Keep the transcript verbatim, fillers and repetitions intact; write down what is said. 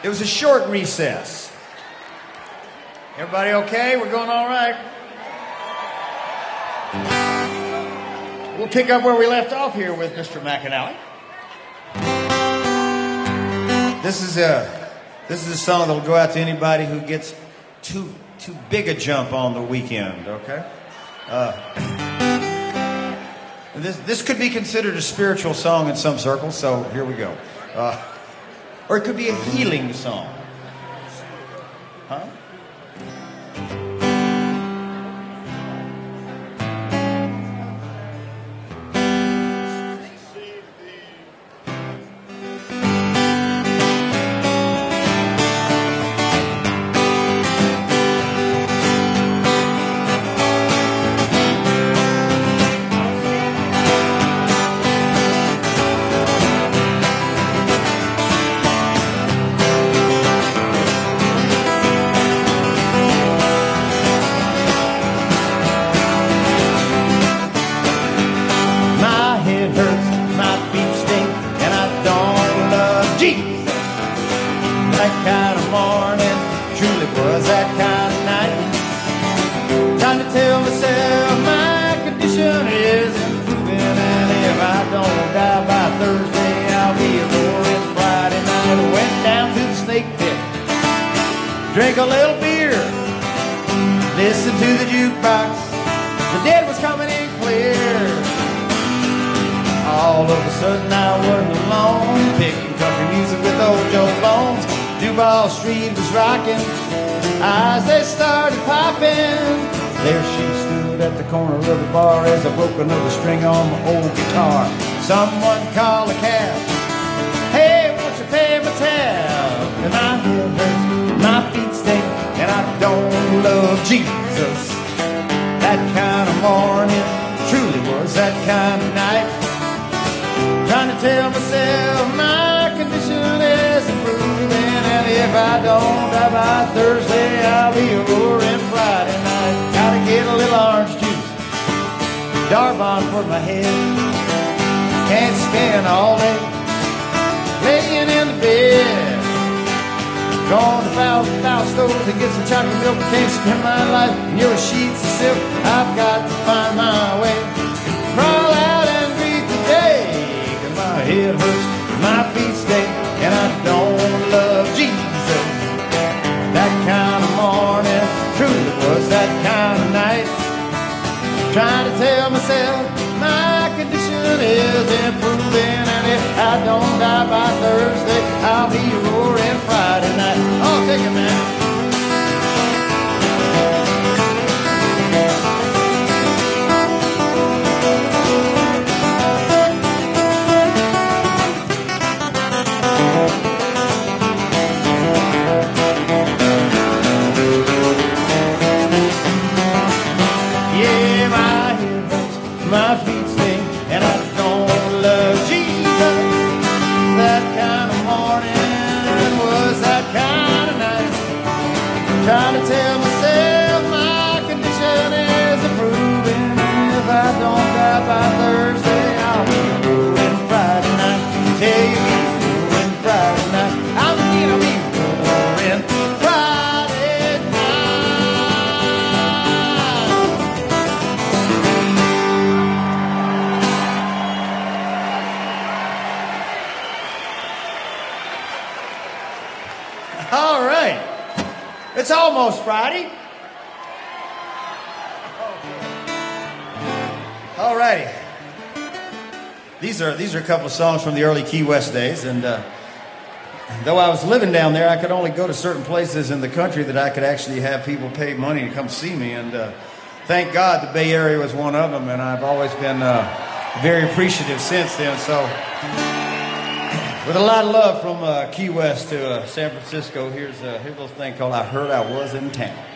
It was a short recess. Everybody okay? We're going all right? We'll pick up where we left off here with Mister McAnally. This is a this is a song that will go out to anybody who gets too too big a jump on the weekend. Okay. Uh, this this could be considered a spiritual song in some circles. So here we go. Uh, or it could be a healing song. Huh? Drink a little beer, listen to the jukebox. The dead was coming in clear. All of a sudden I wasn't alone, picking country music with old Joe Bones. Duval Street was rocking as they started popping. There she stood at the corner of the bar as I broke another string on my old guitar. Someone call a cab. Hey, won't you pay my tab? And my head hurts, my feet stink, and I don't love Jesus. That kind of morning truly was that kind of night. Trying to tell myself my condition is improving, and if I don't die by Thursday, I'll be a roaring Friday night. Gotta get a little orange juice, Darbon for my head. Can't spend all day laying in the bed. Gone to thousand thousand stores to get some chocolate milk. Can't spend my life in your sheets of silk. I've got to find my way, crawl out and greet the day. Cause my head hurts, my feet stink, and I don't love Jesus. That kind of morning truly was that kind of night. Trying to tell myself my condition is improving, and if I don't die by Thursday, I'll be roaring Friday night. Oh, take it, man. Yeah, my head hurts, my feet stink, and I don't love Jesus. That kind of morning was that kind of night. Trying to tell myself my condition is improving. If I don't die by Thursday, I'll be ruined Friday night. Tell you me, ruined Friday night. I'm gonna be ruined Friday night. All right. It's almost Friday. All righty. These are these are a couple of songs from the early Key West days, and uh, though I was living down there, I could only go to certain places in the country that I could actually have people pay money to come see me, and uh, thank God the Bay Area was one of them, and I've always been uh, very appreciative since then. So, with a lot of love from uh, Key West to uh, San Francisco, here's, uh, here's a little thing called I Heard I Was in Town.